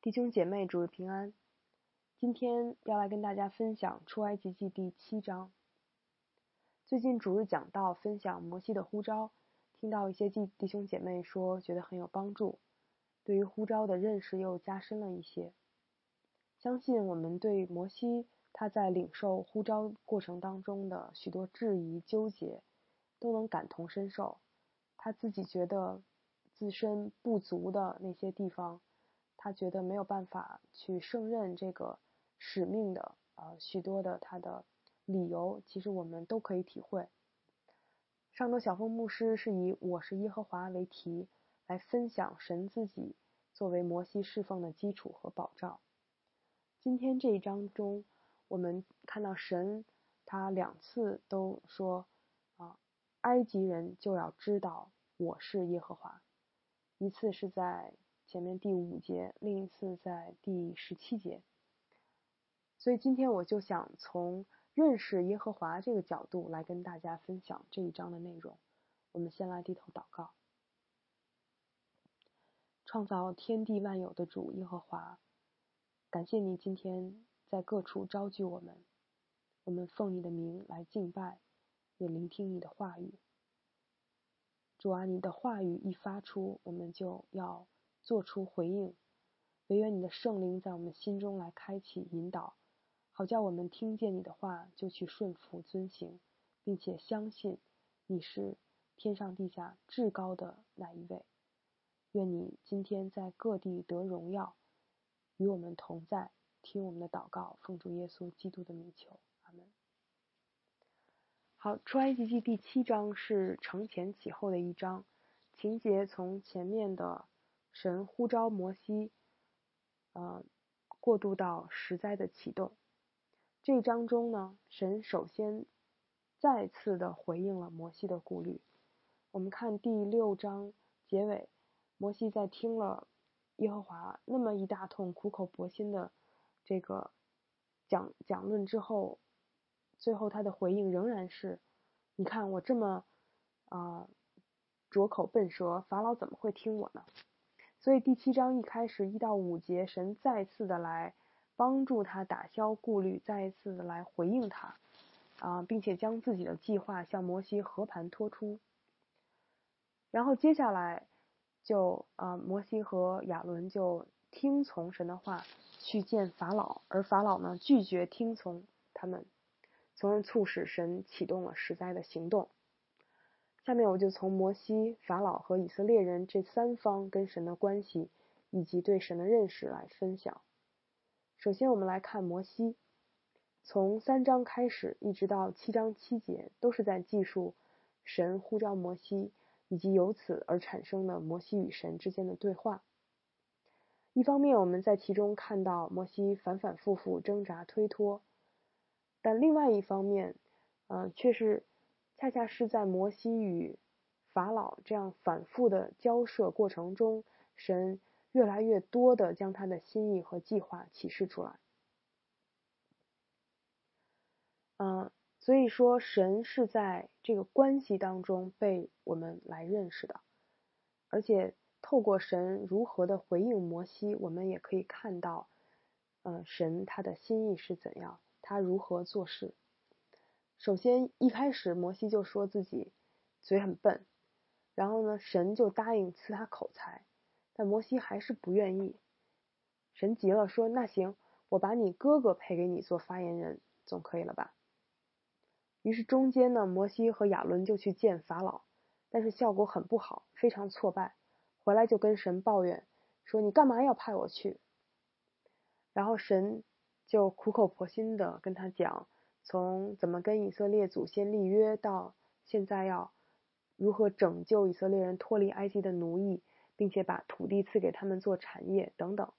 弟兄姐妹，主日平安。今天要来跟大家分享出埃及记第7章。最近主日讲道分享摩西的呼召，听到一些弟兄姐妹说觉得很有帮助，对于呼召的认识又加深了一些。相信我们对摩西他在领受呼召过程当中的许多质疑纠结都能感同身受，他自己觉得自身不足的那些地方，他觉得没有办法去胜任这个使命的许多的他的理由，其实我们都可以体会。上周小峰牧师是以我是耶和华为题来分享神自己作为摩西侍奉的基础和保障。今天这一章中，我们看到神他2次都说埃及人就要知道我是耶和华，一次是在前面第5节，另一次在第17节。所以今天我就想从认识耶和华这个角度来跟大家分享这一章的内容。我们先来低头祷告。创造天地万有的主耶和华，感谢你今天在各处招聚我们，我们奉你的名来敬拜，也聆听你的话语。主啊，你的话语一发出，我们就要做出回应，唯愿你的圣灵在我们心中来开启引导，好叫我们听见你的话就去顺服遵行，并且相信你是天上地下至高的那一位。愿你今天在各地得荣耀，与我们同在，听我们的祷告，奉主耶稣基督的名求，阿们。好，出埃及记第7章是承前启后的一章，情节从前面的神呼召摩西过渡到十灾的启动。这一章中呢，神首先再次的回应了摩西的顾虑。我们看第6章结尾，摩西在听了耶和华那么一大通苦口婆心的这个讲论之后，最后他的回应仍然是，你看我这么拙口笨舌，法老怎么会听我呢？所以第7章一开始1到5节，神再次的来帮助他打消顾虑，再一次的来回应他并且将自己的计划向摩西和盘托出。然后接下来就摩西和亚伦就听从神的话去见法老，而法老呢拒绝听从他们，从而促使神启动了十灾的行动。下面我就从摩西、法老和以色列人这3方跟神的关系以及对神的认识来分享。首先我们来看摩西，从3章开始一直到7章7节都是在记述神呼召摩西以及由此而产生的摩西与神之间的对话。一方面我们在其中看到摩西反反复复挣扎推脱，但另外一方面却是恰恰是在摩西与法老这样反复的交涉过程中，神越来越多的将他的心意和计划启示出来。所以说神是在这个关系当中被我们来认识的，而且透过神如何的回应摩西，我们也可以看到神他的心意是怎样，他如何做事。首先一开始摩西就说自己嘴很笨，然后呢神就答应赐他口才，但摩西还是不愿意。神急了说，那行，我把你哥哥配给你做发言人总可以了吧。于是中间呢，摩西和亚伦就去见法老，但是效果很不好，非常挫败，回来就跟神抱怨说，你干嘛要派我去？然后神就苦口婆心的跟他讲，从怎么跟以色列祖先立约，到现在要如何拯救以色列人脱离埃及的奴役，并且把土地赐给他们做产业等等。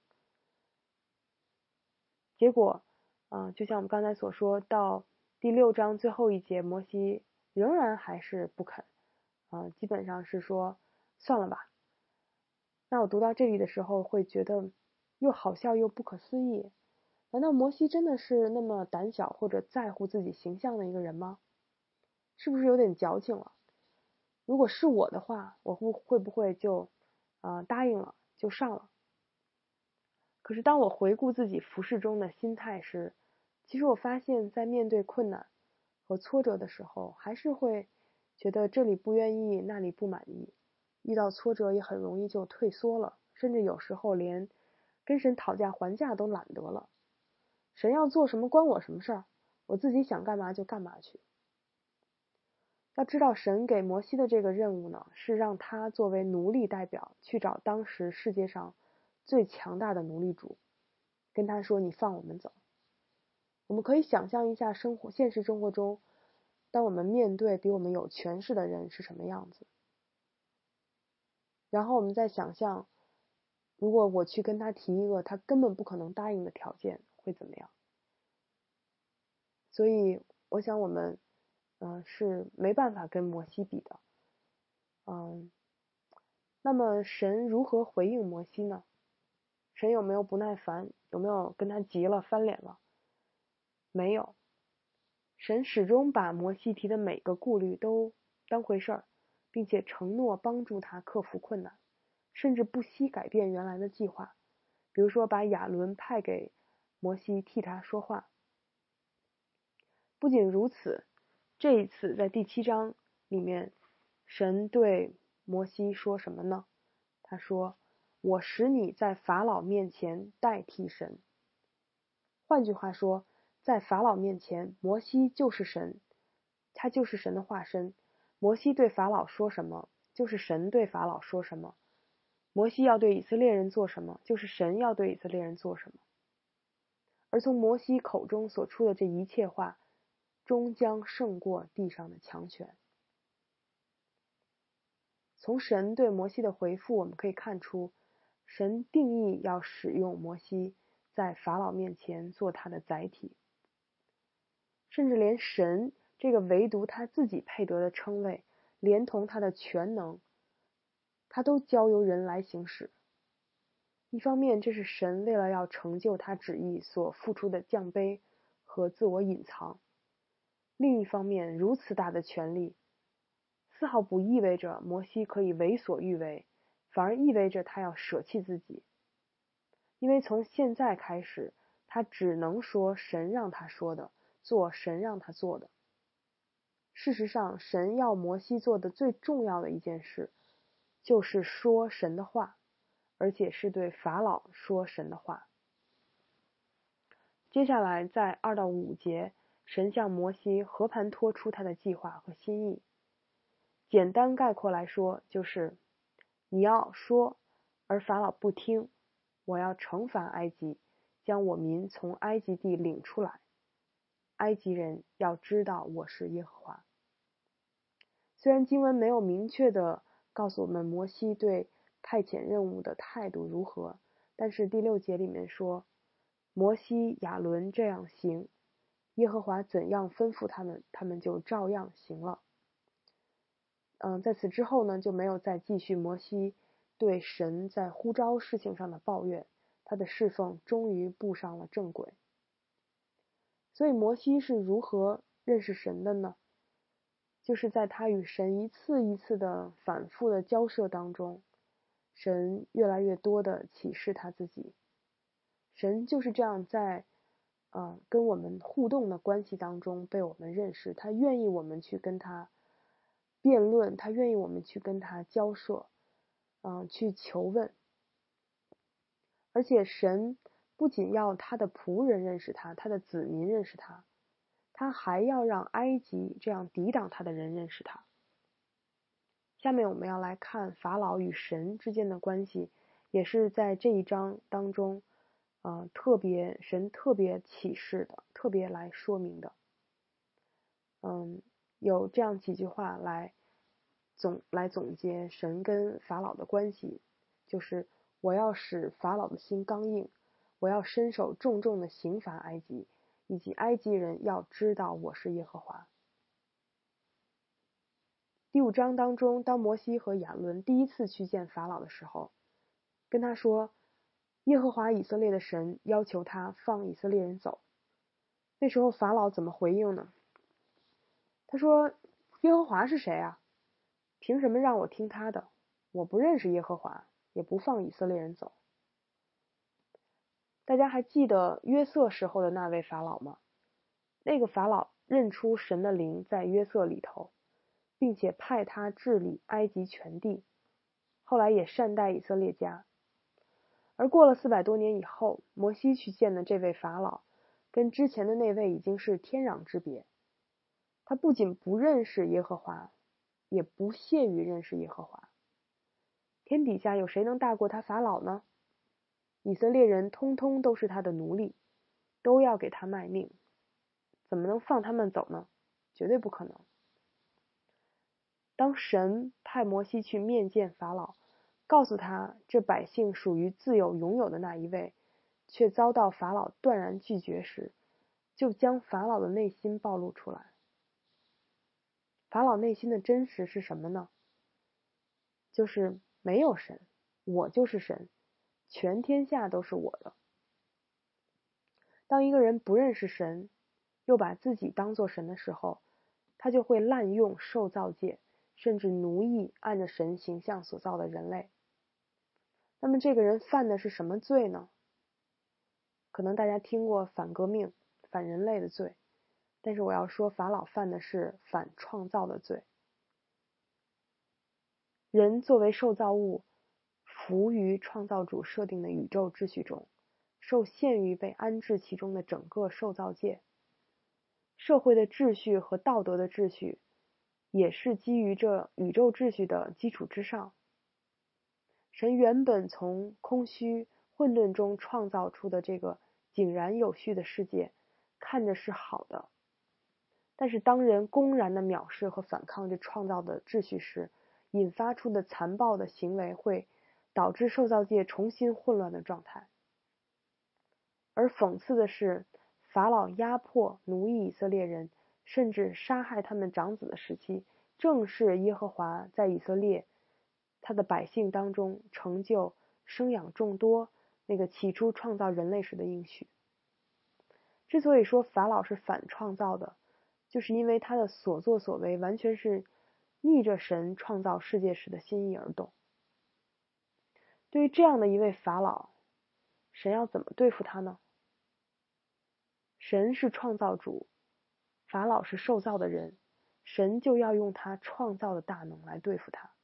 结果就像我们刚才所说，到第6章最后一节，摩西仍然还是不肯基本上是说算了吧。那我读到这里的时候会觉得又好笑又不可思议，难道摩西真的是那么胆小或者在乎自己形象的一个人吗？是不是有点矫情了？如果是我的话，我会不会就答应了就上了？ 可是当我回顾自己服侍中的心态时，其实我发现在面对困难和挫折的时候，还是会觉得这里不愿意，那里不满意，遇到挫折也很容易就退缩了，甚至有时候连跟神讨价还价都懒得了。神要做什么关我什么事儿，我自己想干嘛就干嘛去。要知道神给摩西的这个任务呢，是让他作为奴隶代表去找当时世界上最强大的奴隶主，跟他说你放我们走。我们可以想象一下现实生活中，当我们面对比我们有权势的人是什么样子，然后我们再想象，如果我去跟他提一个他根本不可能答应的条件，会怎么样？所以我想我们是没办法跟摩西比的。那么神如何回应摩西呢？神有没有不耐烦？有没有跟他急了翻脸了？没有。神始终把摩西提的每个顾虑都当回事儿，并且承诺帮助他克服困难，甚至不惜改变原来的计划，比如说把亚伦派给摩西替他说话。不仅如此，这一次在第7章里面，神对摩西说什么呢？他说：我使你在法老面前代替神。换句话说，在法老面前，摩西就是神，他就是神的化身。摩西对法老说什么，就是神对法老说什么。摩西要对以色列人做什么，就是神要对以色列人做什么。而从摩西口中所出的这一切话，终将胜过地上的强权。从神对摩西的回复，我们可以看出，神定义要使用摩西在法老面前做他的载体，甚至连神这个唯独他自己配得的称谓，连同他的全能，他都交由人来行使。一方面，这是神为了要成就他旨意所付出的降卑和自我隐藏；另一方面，如此大的权力，丝毫不意味着摩西可以为所欲为，反而意味着他要舍弃自己。因为从现在开始，他只能说神让他说的，做神让他做的。事实上，神要摩西做的最重要的一件事，就是说神的话，而且是对法老说神的话。接下来在2到5节，神向摩西和盘托出他的计划和心意。简单概括来说，就是你要说，而法老不听，我要惩罚埃及，将我民从埃及地领出来。埃及人要知道我是耶和华。虽然经文没有明确的告诉我们摩西对派遣任务的态度如何，但是第6节里面说，摩西、亚伦这样行，耶和华怎样吩咐他们，他们就照样行了。在此之后呢，就没有再继续摩西对神在呼召事情上的抱怨，他的侍奉终于步上了正轨。所以摩西是如何认识神的呢？就是在他与神一次一次的反复的交涉当中，神越来越多的启示他自己。神就是这样在跟我们互动的关系当中被我们认识，他愿意我们去跟他辩论，他愿意我们去跟他交涉，去求问。而且神不仅要他的仆人认识他，他的子民认识他，他还要让埃及这样抵挡他的人认识他。下面我们要来看法老与神之间的关系，也是在这一章当中，神特别启示的，特别来说明的。有这样几句话来总结神跟法老的关系，就是我要使法老的心刚硬，我要伸手重重的刑罚埃及，以及埃及人要知道我是耶和华。第5章当中，当摩西和亚伦第一次去见法老的时候，跟他说，耶和华以色列的神要求他放以色列人走。那时候法老怎么回应呢？他说，耶和华是谁啊？凭什么让我听他的？我不认识耶和华，也不放以色列人走。 大家还记得约瑟时候的那位法老吗？那个法老认出神的灵在约瑟里头，并且派他治理埃及全地，后来也善待以色列家。而过了400多年以后，摩西去见的这位法老，跟之前的那位已经是天壤之别。他不仅不认识耶和华，也不屑于认识耶和华。天底下有谁能大过他法老呢？以色列人通通都是他的奴隶，都要给他卖命，怎么能放他们走呢？绝对不可能。当神派摩西去面见法老，告诉他这百姓属于自有拥有的那一位，却遭到法老断然拒绝时，就将法老的内心暴露出来。法老内心的真实是什么呢？就是没有神，我就是神，全天下都是我的。当一个人不认识神，又把自己当作神的时候，他就会滥用受造界，甚至奴役按着神形象所造的人类。那么这个人犯的是什么罪呢？可能大家听过反革命、反人类的罪，但是我要说法老犯的是反创造的罪。人作为受造物，服于创造主设定的宇宙秩序中，受限于被安置其中的整个受造界。社会的秩序和道德的秩序，也是基于这宇宙秩序的基础之上。神原本从空虚混沌中创造出的这个井然有序的世界，看着是好的。但是当人公然的藐视和反抗这创造的秩序时，引发出的残暴的行为会导致受造界重新混乱的状态。而讽刺的是，法老压迫奴役以色列人，甚至杀害他们长子的时期，正是耶和华在以色列他的百姓当中成就生养众多那个起初创造人类时的应许。之所以说法老是反创造的，就是因为他的所作所为完全是逆着神创造世界时的心意而动。对于这样的一位法老，神要怎么对付他呢？神是创造主，法老是受造的人，神就要用他创造的大能来对付他。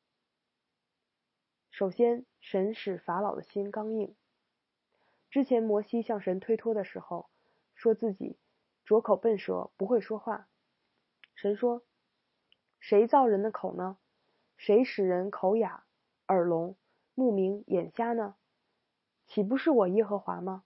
首先，神使法老的心刚硬。之前摩西向神推脱的时候，说自己拙口笨舌，不会说话。神说：谁造人的口呢？谁使人口哑、耳聋、目明、眼瞎呢？岂不是我耶和华吗？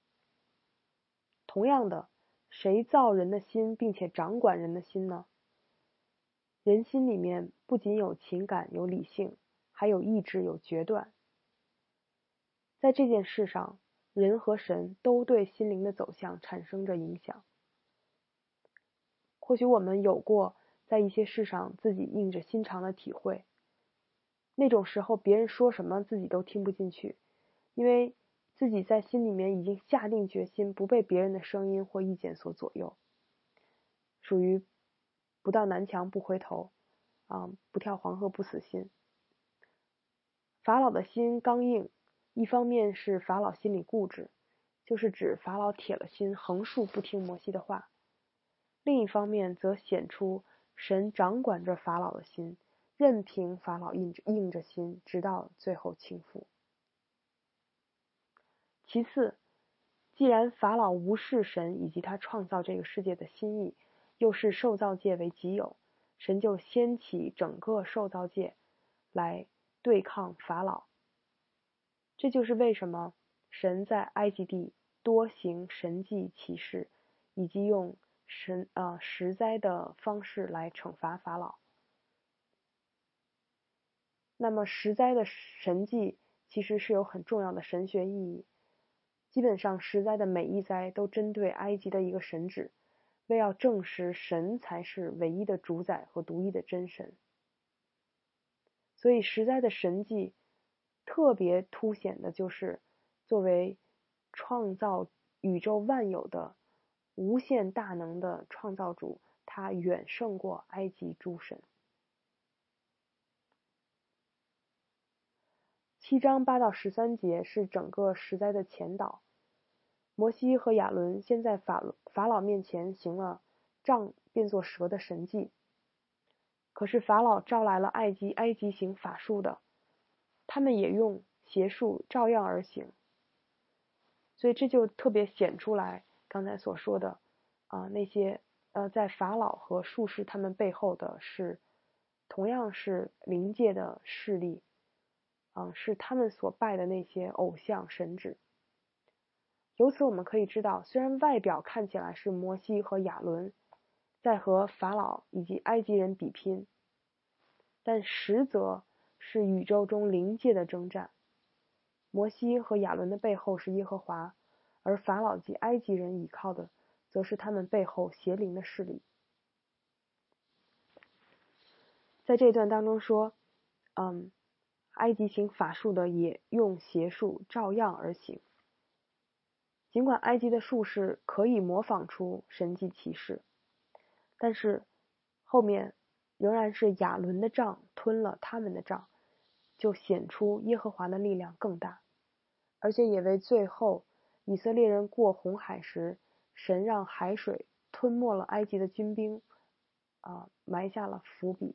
同样的，谁造人的心并且掌管人的心呢？人心里面不仅有情感、有理性，还有意志、有决断。在这件事上，人和神都对心灵的走向产生着影响。或许我们有过在一些事上自己硬着心肠的体会，那种时候别人说什么自己都听不进去，因为自己在心里面已经下定决心不被别人的声音或意见所左右，属于不到南墙不回头，不跳黄河不死心。法老的心刚硬，一方面是法老心里固执，就是指法老铁了心横竖不听摩西的话；另一方面则显出神掌管着法老的心，任凭法老硬着心，直到最后倾覆。其次，既然法老无视神以及他创造这个世界的心意，又视受造界为己有，神就掀起整个受造界来对抗法老。这就是为什么神在埃及地多行神迹奇事，以及用十灾的方式来惩罚法老。那么十灾的神迹其实是有很重要的神学意义，基本上十灾的每一灾都针对埃及的一个神旨，为要证实神才是唯一的主宰和独一的真神。所以十灾的神迹特别凸显的就是作为创造宇宙万有的无限大能的创造主，他远胜过埃及诸神。7章8到13节是整个十灾的前导， 摩西和亚伦先在法老面前行了杖变作蛇的神迹，可是法老招来了埃及行法术的，他们也用邪术照样而行，所以这就特别显出来刚才所说的那些在法老和术士他们背后的是同样是灵界的势力，是他们所拜的那些偶像神祇。由此我们可以知道，虽然外表看起来是摩西和亚伦在和法老以及埃及人比拼，但实则是宇宙中灵界的征战。摩西和亚伦的背后是耶和华，而法老及埃及人倚靠的则是他们背后邪灵的势力。在这段当中说，埃及行法术的也用邪术照样而行。尽管埃及的术士可以模仿出神迹奇事，但是后面仍然是亚伦的杖吞了他们的杖，就显出耶和华的力量更大，而且也为最后以色列人过红海时，神让海水吞没了埃及的军兵，埋下了伏笔。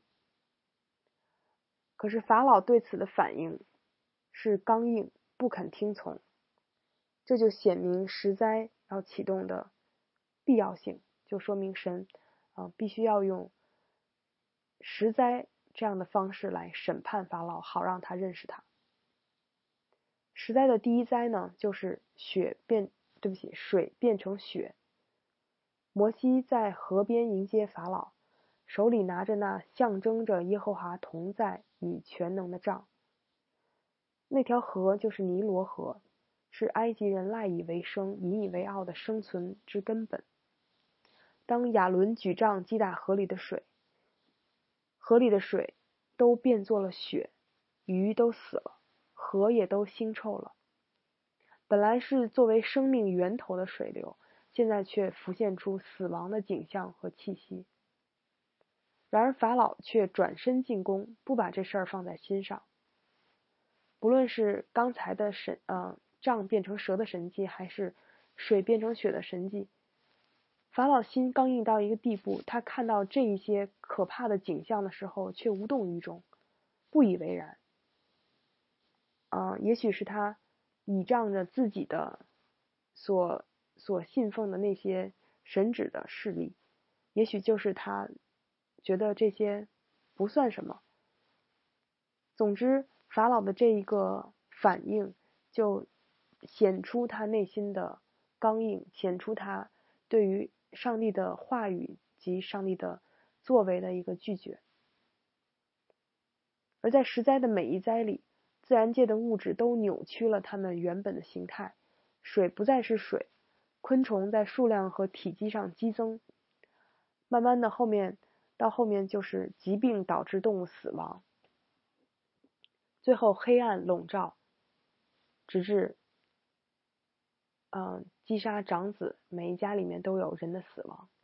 可是法老对此的反应是刚硬，不肯听从，这就显明十灾要启动的必要性，就说明神必须要用十灾这样的方式来审判法老，好让他认识他。十灾的第一灾呢，就是水变成血。摩西在河边迎接法老，手里拿着那象征着耶和华同在与全能的杖。那条河就是尼罗河，是埃及人赖以为生、引以为傲的生存之根本。当亚伦举杖击打河里的水，河里的水都变作了血，鱼都死了，河也都腥臭了。本来是作为生命源头的水流，现在却浮现出死亡的景象和气息。然而法老却转身进攻，不把这事儿放在心上。不论是刚才的杖变成蛇的神迹，还是水变成血的神迹，法老心刚硬到一个地步，他看到这一些可怕的景象的时候，却无动于衷，不以为然。也许是他倚仗着自己的所信奉的那些神祇的势力，也许就是他觉得这些不算什么。总之，法老的这一个反应就显出他内心的刚硬，显出他对于上帝的话语及上帝的作为的一个拒绝。而在十灾的每一灾里，自然界的物质都扭曲了它们原本的形态，水不再是水，昆虫在数量和体积上激增，慢慢的后面就是疾病导致动物死亡，最后黑暗笼罩，直至击杀长子，每一家里面都有人的死亡。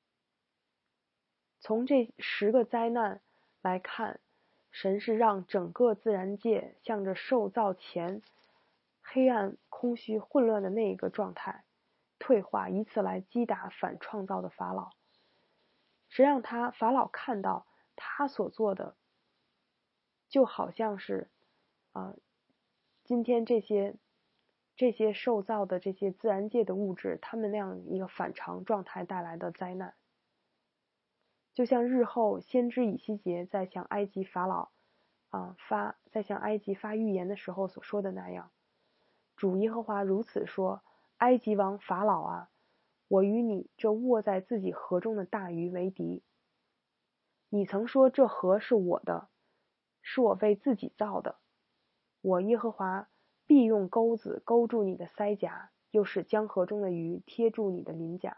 从这10个灾难来看，神是让整个自然界向着受造前黑暗、空虚、混乱的那一个状态退化，以此来击打反创造的法老。谁让法老看到他所做的就好像是今天这些受造的这些自然界的物质，他们那样一个反常状态带来的灾难。就像日后先知以西结在向埃及法老在向埃及发预言的时候所说的那样，主耶和华如此说：埃及王法老啊，我与你这卧在自己河中的大鱼为敌。你曾说这河是我的，是我为自己造的，我耶和华必用钩子勾住你的腮颊，又使江河中的鱼贴住你的鳞甲。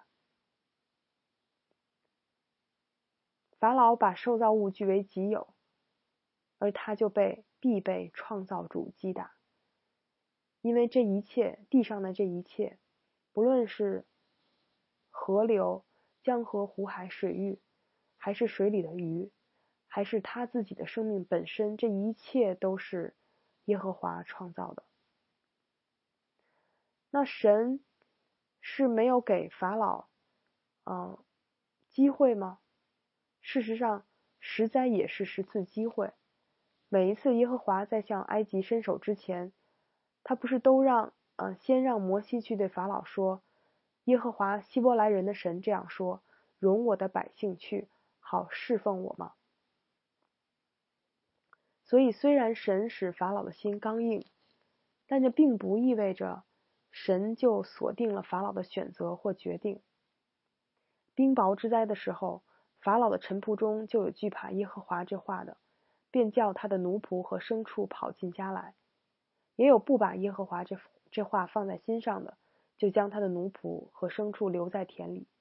法老把受造物据为己有，而他就必被创造主击打。因为这一切，地上的这一切，不论是河流、江河、湖海、水域，还是水里的鱼，还是他自己的生命本身，这一切都是耶和华创造的。那神是没有给法老机会吗？事实上，十灾也是10次机会。每一次耶和华在向埃及伸手之前，他不是都先让摩西去对法老说，耶和华希伯来人的神这样说，容我的百姓去，好侍奉我吗？所以虽然神使法老的心刚硬，但这并不意味着神就锁定了法老的选择或决定。冰雹之灾的时候，法老的臣仆中就有惧怕耶和华这话的，便叫他的奴仆和牲畜跑进家来；也有不把耶和华这话放在心上的，就将他的奴仆和牲畜留在田里。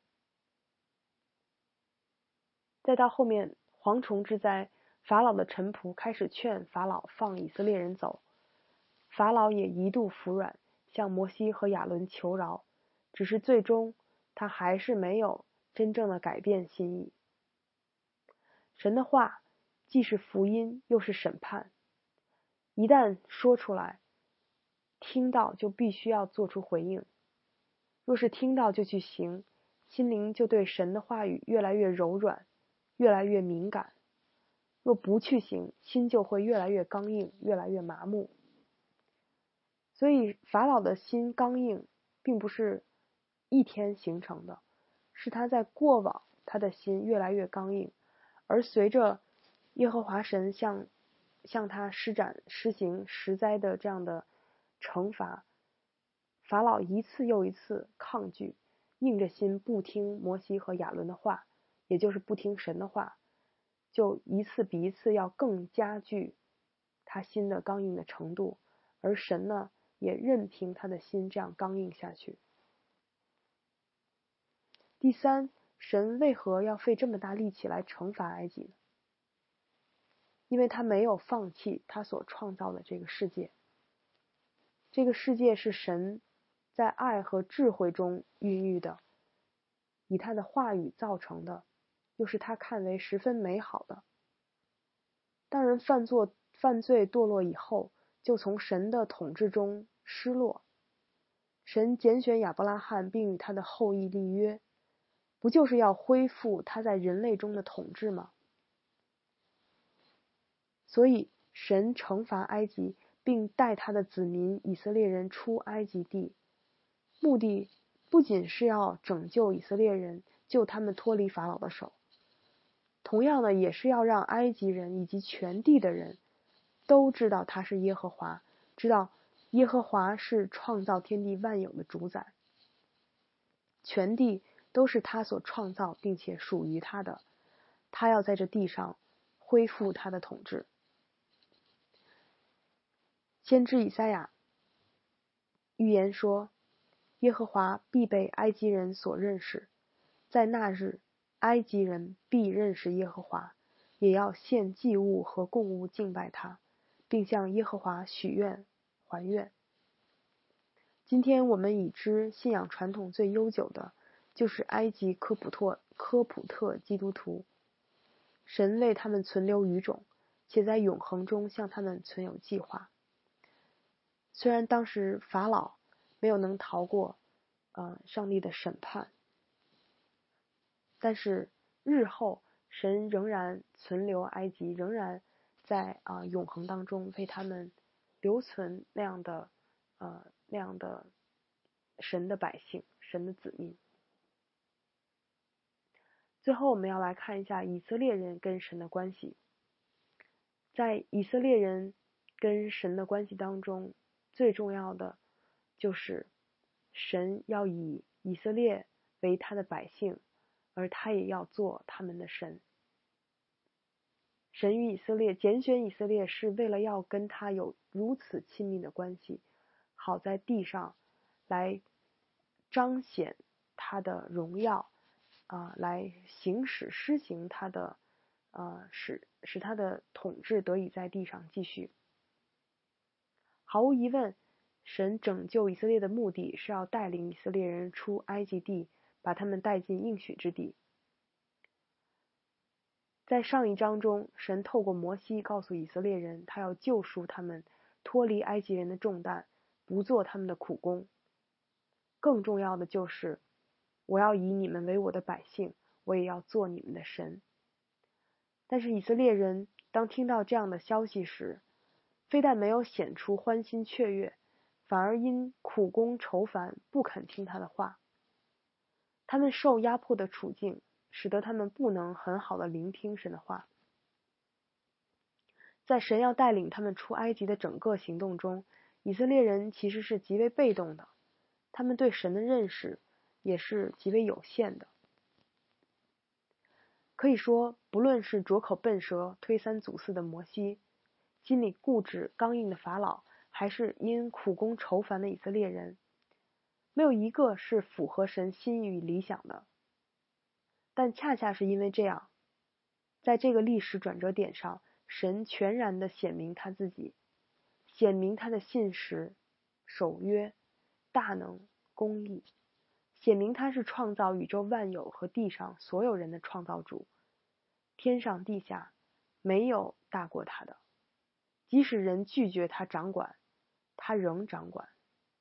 再到后面蝗虫之灾，法老的臣仆开始劝法老放以色列人走，法老也一度服软，向摩西和亚伦求饶，只是最终他还是没有真正的改变心意。神的话既是福音又是审判，一旦说出来，听到就必须要做出回应。若是听到就去行，心灵就对神的话语越来越柔软，越来越敏感；若不去行，心就会越来越刚硬，越来越麻木。所以法老的心刚硬并不是一天形成的，是他在过往他的心越来越刚硬，而随着耶和华神向他施行10灾的这样的惩罚，法老一次又一次抗拒，硬着心不听摩西和亚伦的话，也就是不听神的话，就一次比一次要更加剧他心的刚硬的程度，而神呢，也任凭他的心这样刚硬下去。第三，神为何要费这么大力气来惩罚埃及呢？因为他没有放弃他所创造的这个世界。这个世界是神在爱和智慧中孕育的，以他的话语造成的，又是他看为十分美好的。当人犯罪堕落以后，就从神的统治中失落。神拣选亚伯拉罕并与他的后裔立约，不就是要恢复他在人类中的统治吗？所以神惩罚埃及，并带他的子民以色列人出埃及地，目的不仅是要拯救以色列人，救他们脱离法老的手，同样的也是要让埃及人以及全地的人都知道他是耶和华，知道耶和华是创造天地万有的主宰，全地都是他所创造并且属于他的，他要在这地上恢复他的统治。先知以赛亚预言说，耶和华必被埃及人所认识，在那日，埃及人必认识耶和华，也要献祭物和供物敬拜他，并向耶和华许愿还愿。今天我们已知信仰传统最悠久的就是埃及科普特基督徒，神为他们存留余种，且在永恒中向他们存有计划。虽然当时法老没有能逃过上帝的审判，但是日后神仍然存留埃及，仍然在永恒当中为他们留存那样的神的百姓，神的子民。最后我们要来看一下以色列人跟神的关系。在以色列人跟神的关系当中，最重要的就是神要以以色列为他的百姓，而他也要做他们的神。神与以色列拣选以色列，是为了要跟他有如此亲密的关系，好在地上来彰显他的荣耀，来施行他的使他的统治得以在地上继续。毫无疑问，神拯救以色列的目的是要带领以色列人出埃及地，把他们带进应许之地。在上一章中，神透过摩西告诉以色列人，他要救赎他们，脱离埃及人的重担，不做他们的苦工。 更重要的就是，我要以你们为我的百姓，我也要做你们的神。但是以色列人当听到这样的消息时，非但没有显出欢欣雀跃，反而因苦功愁烦，不肯听他的话。他们受压迫的处境，使得他们不能很好的聆听神的话。在神要带领他们出埃及的整个行动中，以色列人其实是极为被动的，他们对神的认识也是极为有限的。可以说，不论是拙口笨舌、推三阻四的摩西，心里固执刚硬的法老，还是因苦功愁烦的以色列人，没有一个是符合神心意与理想的。但恰恰是因为这样，在这个历史转折点上，神全然地显明他自己，显明他的信实、守约、大能、公义，显明他是创造宇宙万有和地上所有人的创造主，天上地下没有大过他的，即使人拒绝他掌管，他仍掌管。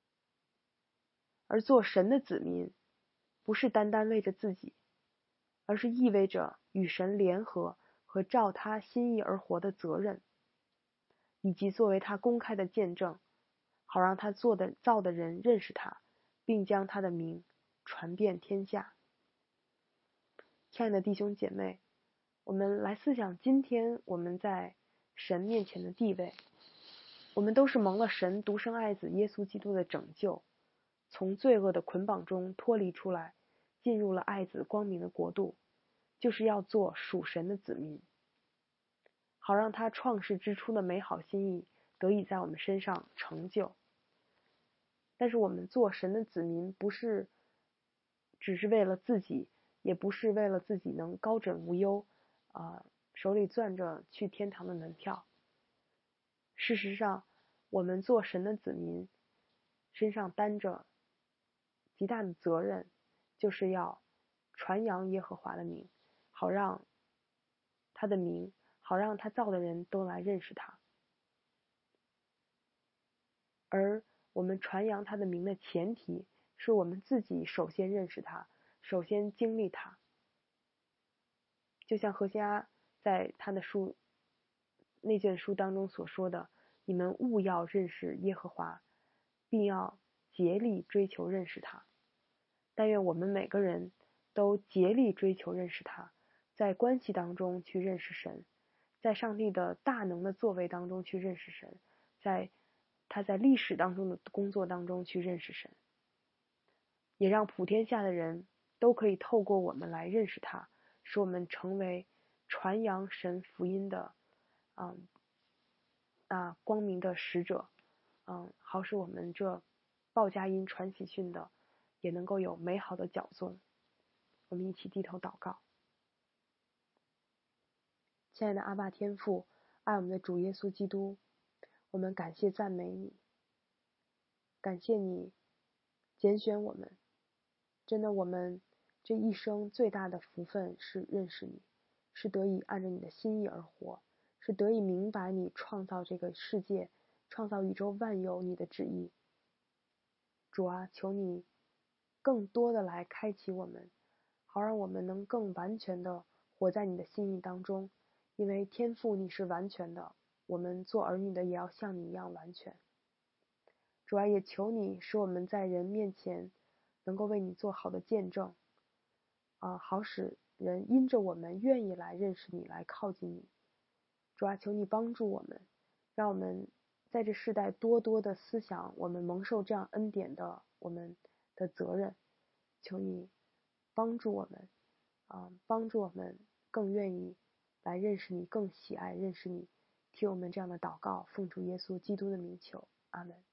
而做神的子民，不是单单为着自己，而是意味着与神联合和照他心意而活的责任，以及作为他公开的见证，好让他造的人认识他，并将他的名传遍天下。亲爱的弟兄姐妹，我们来思想今天我们在神面前的地位。我们都是蒙了神独生爱子耶稣基督的拯救，从罪恶的捆绑中脱离出来，进入了爱子光明的国度，就是要做属神的子民，好让他创世之初的美好心意得以在我们身上成就。但是我们做神的子民，不是只是为了自己，也不是为了自己能高枕无忧，手里攥着去天堂的门票。事实上，我们做神的子民，身上担着极大的责任，就是要传扬耶和华的名，好让他的名，好让他造的人都来认识他。而我们传扬他的名的前提，是我们自己首先认识他，首先经历他。就像何西阿在他的那卷书当中所说的，你们务要认识耶和华，并要竭力追求认识他。但愿我们每个人都竭力追求认识他，在关系当中去认识神，在上帝的大能的作为当中去认识神，在他在历史当中的工作当中去认识神，也让普天下的人都可以透过我们来认识他，使我们成为传扬神福音的光明的使者，好使我们这报佳音传喜讯的也能够有美好的脚踪。我们一起低头祷告。亲爱的阿爸天父，爱我们的主耶稣基督，我们感谢赞美你，感谢你拣选我们。真的，我们这一生最大的福分是认识你，是得以按着你的心意而活，是得以明白你创造这个世界，创造宇宙万有你的旨意。主啊，求你更多的来开启我们，好让我们能更完全的活在你的心意当中，因为天父你是完全的，我们做儿女的也要像你一样完全。主啊，也求你使我们在人面前能够为你做好的见证，好使人因着我们愿意来认识你，来靠近你。主啊，求你帮助我们，让我们在这世代多多的思想我们蒙受这样恩典的我们的责任。求你帮助我们，帮助我们更愿意来认识你，更喜爱认识你。替我们这样的祷告，奉主耶稣基督的名求，阿门。